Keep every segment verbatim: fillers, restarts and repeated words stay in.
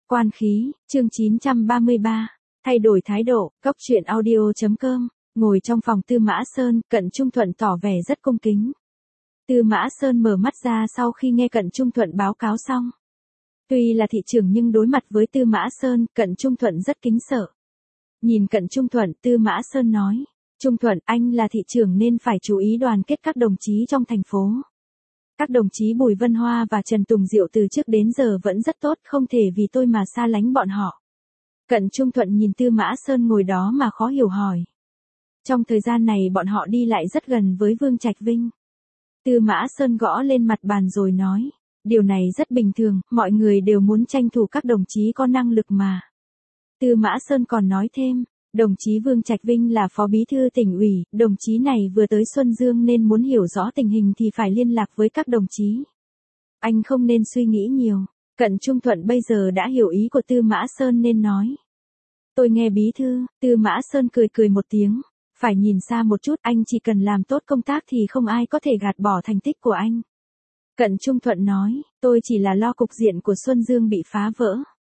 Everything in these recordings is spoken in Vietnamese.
Quan khí, chương chín trăm ba mươi ba. Thay đổi thái độ, Cốc truyện audio chấm com. Ngồi trong phòng Tư Mã Sơn, Cận Trung Thuận tỏ vẻ rất cung kính. Tư Mã Sơn mở mắt ra sau khi nghe Cận Trung Thuận báo cáo xong. Tuy là thị trưởng nhưng đối mặt với Tư Mã Sơn, Cận Trung Thuận rất kính sợ. Nhìn Cận Trung Thuận, Tư Mã Sơn nói, Trung Thuận, anh là thị trưởng nên phải chú ý đoàn kết các đồng chí trong thành phố. Các đồng chí Bùi Vân Hoa và Trần Tùng Diệu từ trước đến giờ vẫn rất tốt, không thể vì tôi mà xa lánh bọn họ. Cận Trung Thuận nhìn Tư Mã Sơn ngồi đó mà khó hiểu hỏi. Trong thời gian này bọn họ đi lại rất gần với Vương Trạch Vinh. Tư Mã Sơn gõ lên mặt bàn rồi nói, điều này rất bình thường, mọi người đều muốn tranh thủ các đồng chí có năng lực mà. Tư Mã Sơn còn nói thêm, đồng chí Vương Trạch Vinh là phó bí thư tỉnh ủy, đồng chí này vừa tới Xuân Dương nên muốn hiểu rõ tình hình thì phải liên lạc với các đồng chí. Anh không nên suy nghĩ nhiều. Cận Trung Thuận bây giờ đã hiểu ý của Tư Mã Sơn nên nói. Tôi nghe bí thư. Tư Mã Sơn cười cười một tiếng. Phải nhìn xa một chút, anh chỉ cần làm tốt công tác thì không ai có thể gạt bỏ thành tích của anh. Cận Trung Thuận nói, tôi chỉ là lo cục diện của Xuân Dương bị phá vỡ.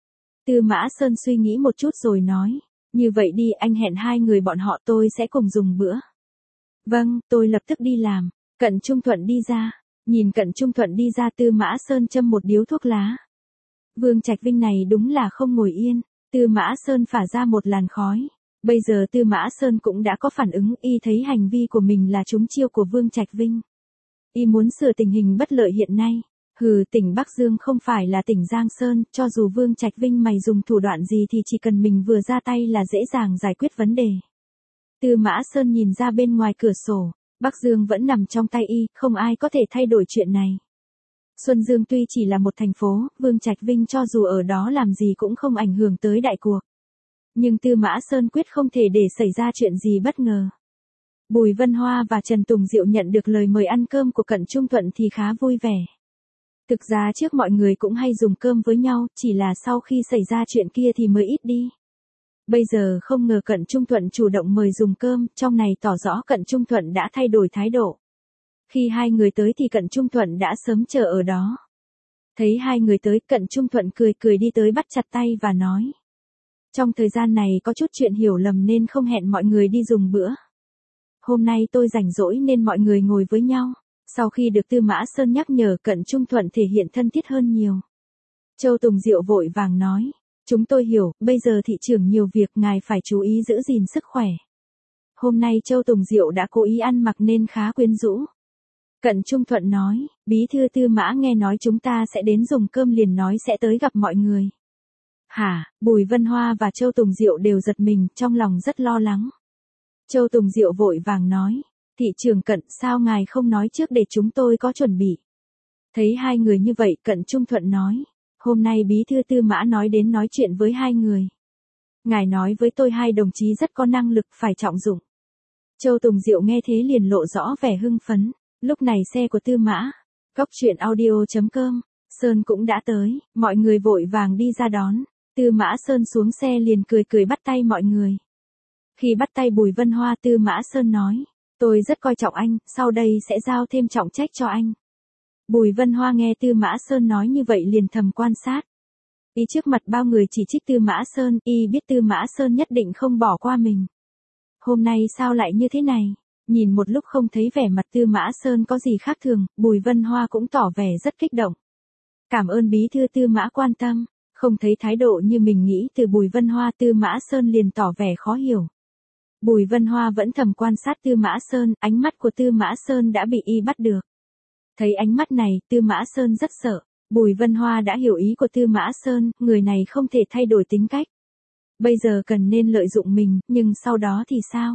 Tư Mã Sơn suy nghĩ một chút rồi nói, như vậy đi, anh hẹn hai người bọn họ tôi sẽ cùng dùng bữa. Vâng, tôi lập tức đi làm. Cận Trung Thuận đi ra. Nhìn Cận Trung Thuận đi ra, Tư Mã Sơn châm một điếu thuốc lá. Vương Trạch Vinh này đúng là không ngồi yên. Tư Mã Sơn phả ra một làn khói. Bây giờ Tư Mã Sơn cũng đã có phản ứng, y thấy hành vi của mình là trúng chiêu của Vương Trạch Vinh. Y muốn sửa tình hình bất lợi hiện nay. Hừ, tỉnh Bắc Dương không phải là tỉnh Giang Sơn, cho dù Vương Trạch Vinh mày dùng thủ đoạn gì thì chỉ cần mình vừa ra tay là dễ dàng giải quyết vấn đề. Tư Mã Sơn nhìn ra bên ngoài cửa sổ, Bắc Dương vẫn nằm trong tay y, không ai có thể thay đổi chuyện này. Xuân Dương tuy chỉ là một thành phố, Vương Trạch Vinh cho dù ở đó làm gì cũng không ảnh hưởng tới đại cuộc. Nhưng Tư Mã Sơn quyết không thể để xảy ra chuyện gì bất ngờ. Bùi Vân Hoa và Trần Tùng Diệu nhận được lời mời ăn cơm của Cận Trung Thuận thì khá vui vẻ. Thực ra trước mọi người cũng hay dùng cơm với nhau, chỉ là sau khi xảy ra chuyện kia thì mới ít đi. Bây giờ không ngờ Cận Trung Thuận chủ động mời dùng cơm, trong này tỏ rõ Cận Trung Thuận đã thay đổi thái độ. Khi hai người tới thì Cận Trung Thuận đã sớm chờ ở đó. Thấy hai người tới, Cận Trung Thuận cười cười đi tới bắt chặt tay và nói. Trong thời gian này có chút chuyện hiểu lầm nên không hẹn mọi người đi dùng bữa. Hôm nay tôi rảnh rỗi nên mọi người ngồi với nhau. Sau khi được Tư Mã Sơn nhắc nhở, Cận Trung Thuận thể hiện thân thiết hơn nhiều. Châu Tùng Diệu vội vàng nói, chúng tôi hiểu, bây giờ thị trưởng nhiều việc, ngài phải chú ý giữ gìn sức khỏe. Hôm nay Châu Tùng Diệu đã cố ý ăn mặc nên khá quyến rũ. Cận Trung Thuận nói, bí thư Tư Mã nghe nói chúng ta sẽ đến dùng cơm liền nói sẽ tới gặp mọi người. Hả? Bùi Vân Hoa và Châu Tùng Diệu đều giật mình, trong lòng rất lo lắng. Châu Tùng Diệu vội vàng nói, thị trưởng Cận, sao ngài không nói trước để chúng tôi có chuẩn bị. Thấy hai người như vậy, Cận Trung Thuận nói, hôm nay bí thư Tư Mã nói đến nói chuyện với hai người. Ngài nói với tôi hai đồng chí rất có năng lực, phải trọng dụng. Châu Tùng Diệu nghe thế liền lộ rõ vẻ hưng phấn. Lúc này xe của Tư Mã, Cốc truyện audio chấm com, Sơn cũng đã tới, mọi người vội vàng đi ra đón. Tư Mã Sơn xuống xe liền cười cười bắt tay mọi người. Khi bắt tay Bùi Vân Hoa, Tư Mã Sơn nói, tôi rất coi trọng anh, sau đây sẽ giao thêm trọng trách cho anh. Bùi Vân Hoa nghe Tư Mã Sơn nói như vậy liền thầm quan sát. Y trước mặt bao người chỉ trích Tư Mã Sơn, y biết Tư Mã Sơn nhất định không bỏ qua mình. Hôm nay sao lại như thế này? Nhìn một lúc không thấy vẻ mặt Tư Mã Sơn có gì khác thường, Bùi Vân Hoa cũng tỏ vẻ rất kích động. Cảm ơn bí thư Tư Mã quan tâm, không thấy thái độ như mình nghĩ từ Bùi Vân Hoa, Tư Mã Sơn liền tỏ vẻ khó hiểu. Bùi Vân Hoa vẫn thầm quan sát Tư Mã Sơn, ánh mắt của Tư Mã Sơn đã bị y bắt được. Thấy ánh mắt này, Tư Mã Sơn rất sợ. Bùi Vân Hoa đã hiểu ý của Tư Mã Sơn, người này không thể thay đổi tính cách. Bây giờ cần nên lợi dụng mình, nhưng sau đó thì sao?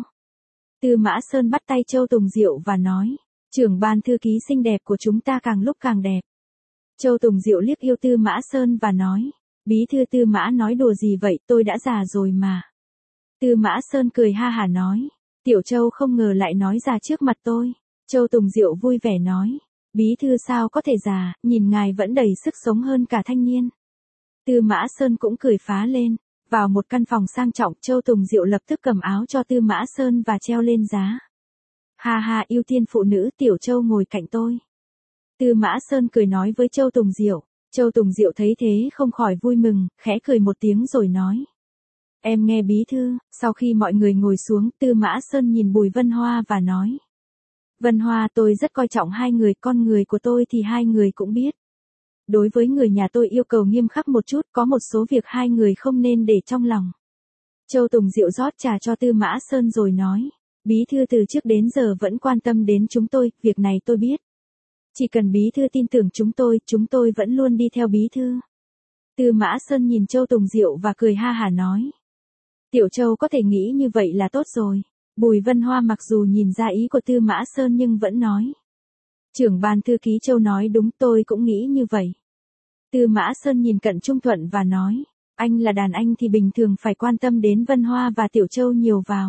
Tư Mã Sơn bắt tay Châu Tùng Diệu và nói, trưởng ban thư ký xinh đẹp của chúng ta càng lúc càng đẹp. Châu Tùng Diệu liếc yêu Tư Mã Sơn và nói, bí thư Tư Mã nói đùa gì vậy, tôi đã già rồi mà. Tư Mã Sơn cười ha hả nói, Tiểu Châu không ngờ lại nói già trước mặt tôi. Châu Tùng Diệu vui vẻ nói, bí thư sao có thể già, nhìn ngài vẫn đầy sức sống hơn cả thanh niên. Tư Mã Sơn cũng cười phá lên. Vào một căn phòng sang trọng, Châu Tùng Diệu lập tức cầm áo cho Tư Mã Sơn và treo lên giá. Ha ha, ưu tiên phụ nữ, Tiểu Châu ngồi cạnh tôi. Tư Mã Sơn cười nói với Châu Tùng Diệu, Châu Tùng Diệu thấy thế không khỏi vui mừng, khẽ cười một tiếng rồi nói. Em nghe bí thư. Sau khi mọi người ngồi xuống, Tư Mã Sơn nhìn Bùi Vân Hoa và nói. Vân Hoa, tôi rất coi trọng hai người, con người của tôi thì hai người cũng biết. Đối với người nhà tôi yêu cầu nghiêm khắc một chút, có một số việc hai người không nên để trong lòng. Châu Tùng Diệu rót trà cho Tư Mã Sơn rồi nói. Bí thư từ trước đến giờ vẫn quan tâm đến chúng tôi, việc này tôi biết. Chỉ cần bí thư tin tưởng chúng tôi, chúng tôi vẫn luôn đi theo bí thư. Tư Mã Sơn nhìn Châu Tùng Diệu và cười ha hả nói. Tiểu Châu có thể nghĩ như vậy là tốt rồi. Bùi Vân Hoa mặc dù nhìn ra ý của Tư Mã Sơn nhưng vẫn nói. Trưởng ban thư ký Châu nói đúng, tôi cũng nghĩ như vậy. Tư Mã Sơn nhìn Cận Trung Thuận và nói. Anh là đàn anh thì bình thường phải quan tâm đến Vân Hoa và Tiểu Châu nhiều vào.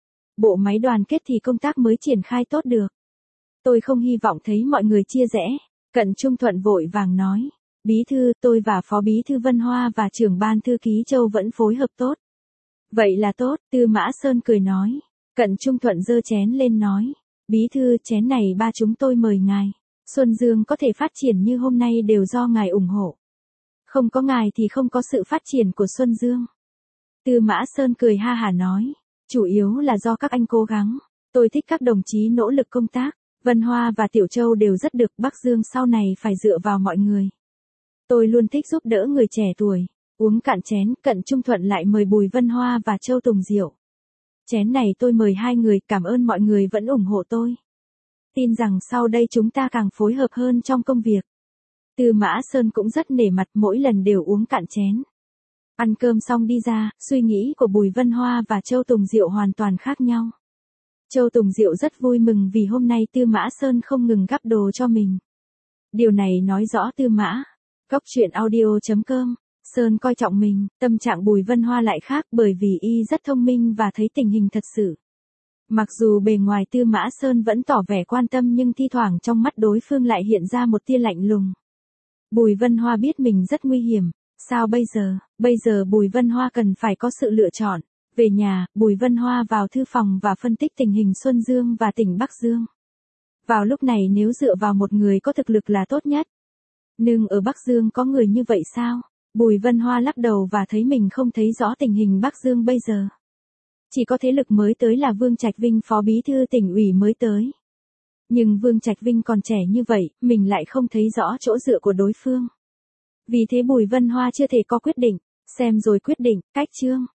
Bộ máy đoàn kết thì công tác mới triển khai tốt được. Tôi không hy vọng thấy mọi người chia rẽ. Cận Trung Thuận vội vàng nói. Bí thư, tôi và phó bí thư Vân Hoa và trưởng ban thư ký Châu vẫn phối hợp tốt. Vậy là tốt, Tư Mã Sơn cười nói. Cận Trung Thuận giơ chén lên nói. Bí thư, chén này ba chúng tôi mời ngài. Xuân Dương có thể phát triển như hôm nay đều do ngài ủng hộ. Không có ngài thì không có sự phát triển của Xuân Dương. Tư Mã Sơn cười ha hả nói. Chủ yếu là do các anh cố gắng. Tôi thích các đồng chí nỗ lực công tác. Vân Hoa và Tiểu Châu đều rất được, Bắc Dương sau này phải dựa vào mọi người. Tôi luôn thích giúp đỡ người trẻ tuổi. Uống cạn chén, Cận Trung Thuận lại mời Bùi Vân Hoa và Châu Tùng Diệu. Chén này tôi mời hai người, cảm ơn mọi người vẫn ủng hộ tôi. Tin rằng sau đây chúng ta càng phối hợp hơn trong công việc. Tư Mã Sơn cũng rất nể mặt, mỗi lần đều uống cạn chén. Ăn cơm xong đi ra, suy nghĩ của Bùi Vân Hoa và Châu Tùng Diệu hoàn toàn khác nhau. Châu Tùng Diệu rất vui mừng vì hôm nay Tư Mã Sơn không ngừng gắp đồ cho mình. Điều này nói rõ Tư Mã. Góc truyện audio chấm com. Sơn coi trọng mình, tâm trạng Bùi Vân Hoa lại khác bởi vì y rất thông minh và thấy tình hình thật sự. Mặc dù bề ngoài Tư Mã Sơn vẫn tỏ vẻ quan tâm nhưng thi thoảng trong mắt đối phương lại hiện ra một tia lạnh lùng. Bùi Vân Hoa biết mình rất nguy hiểm. Sao bây giờ? Bây giờ Bùi Vân Hoa cần phải có sự lựa chọn. Về nhà, Bùi Vân Hoa vào thư phòng và phân tích tình hình Xuân Dương và tỉnh Bắc Dương. Vào lúc này nếu dựa vào một người có thực lực là tốt nhất. Nhưng ở Bắc Dương có người như vậy sao? Bùi Vân Hoa lắc đầu và thấy mình không thấy rõ tình hình Bắc Dương bây giờ. Chỉ có thế lực mới tới là Vương Trạch Vinh, phó bí thư tỉnh ủy mới tới. Nhưng Vương Trạch Vinh còn trẻ như vậy, mình lại không thấy rõ chỗ dựa của đối phương. Vì thế Bùi Vân Hoa chưa thể có quyết định, xem rồi quyết định, cách chương.